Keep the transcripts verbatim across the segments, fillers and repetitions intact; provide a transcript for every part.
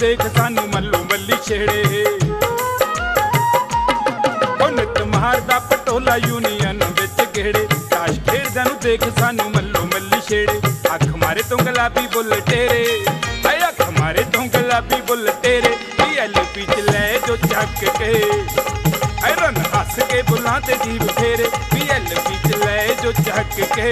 देख सानू मल्लो मल्ली छेड़े। ओ नित मारदा पटोला यूनियन विच गेड़े, ताश खेड़दे नू देख सानू मल्लो मल्ली छेड़े। अख मारे तो गुलाबी बुल तेरे, हाय अख मारे तो गुलाबी बुल तेरे, पी एल पी च लै जो चक के, हाय रन हस के बुलां ते जीव फेरे, पी एल पी च लै जो चक के।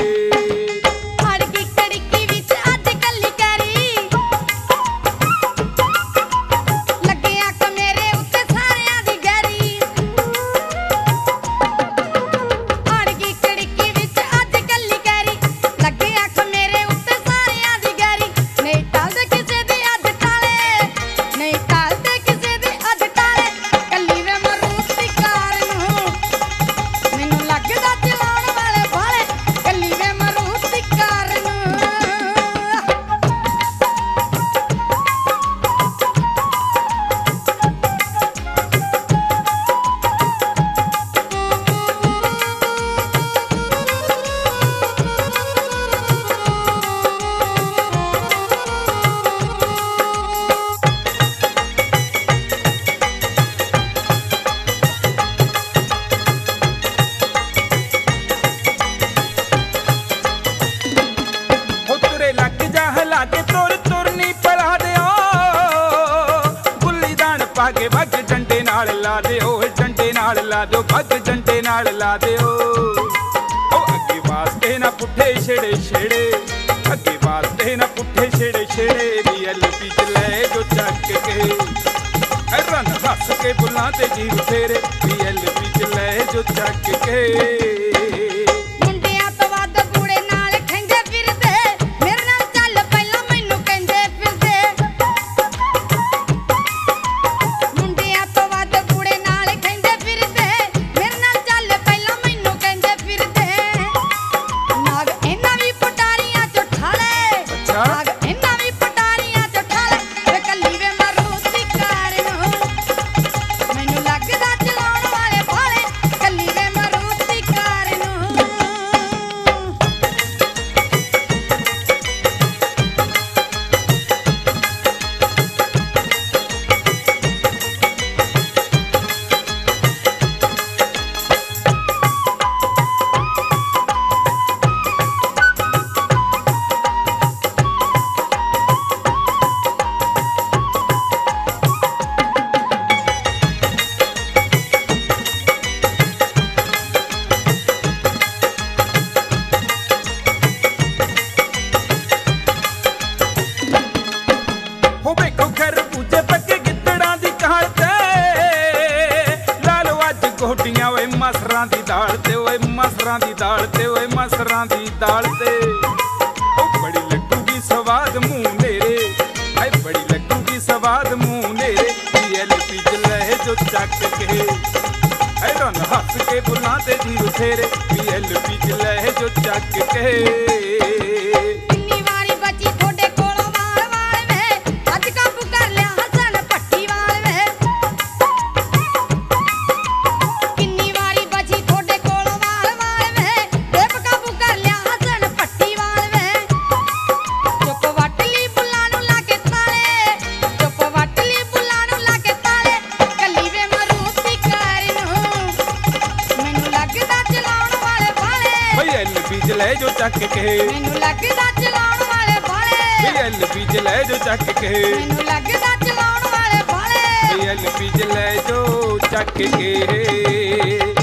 भागे भग डंडे नाल ला दे, डंडे नाल ला दो, भग डंडे नाल ला दे। ओ अगे वास्ते ना पुठे छेड़े छेड़े, अगे वास्ते ना पुठे छेड़े छेड़े, वी एल पी च लै जो चक के, रन हस के बुलां ते जीव फेरे, वी एल पी च लै जो चक के। मसरां दी दाल ते ओए मसरां दी दाल ते ओए मसरां दी दाल ते, ओ बड़ी लगूगी स्वाद मुंह मेरे, हाय बड़ी लगूगी स्वाद मुंह मेरे, पी एल पी च लै जो चक के, हाय रन हस के बुलां ते जीव फेरे, पी एल पी च लै जो चक के। लै जो चक के, मैनू लगदा चलाउण वाले बाले, पी एल पी च लै जो चक के, मैनू लगदा चलाउण वाले बाले, पी एल पी च लै जो चक के।